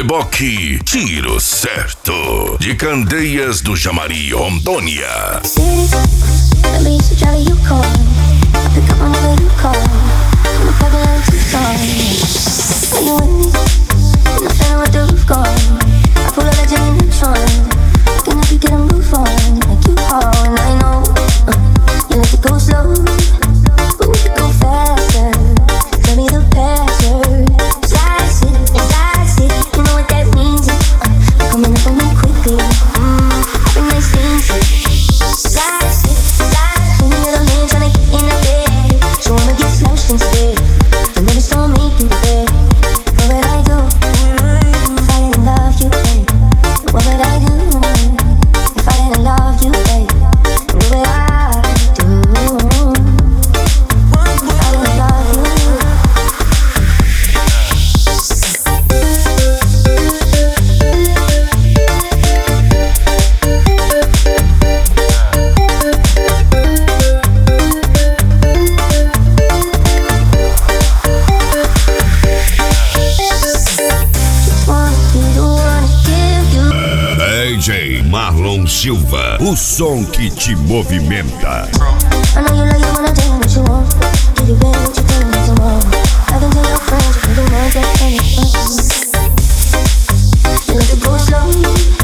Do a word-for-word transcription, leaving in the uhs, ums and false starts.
Reboque Tiro Certo, de Candeias do Jamari, Rondônia. Go slow, but we could go faster. Tell me the passion. Slice it, slice it. You know what that means? Uh, coming up on me quickly. Mmm, having nice things. Slice it, slice it. When the little man tryna get in the bed, so I'ma get smashed instead. And then it's all making bed. What would I do if I didn't love you, babe? What would I do if I didn't love you, babe? What would I? D J Marlon Silva, o som que te movimenta. I know you like it when I tell you what you want. Give you better what you tell me tomorrow. I can tell your friends you can do nothing. You like to go slow.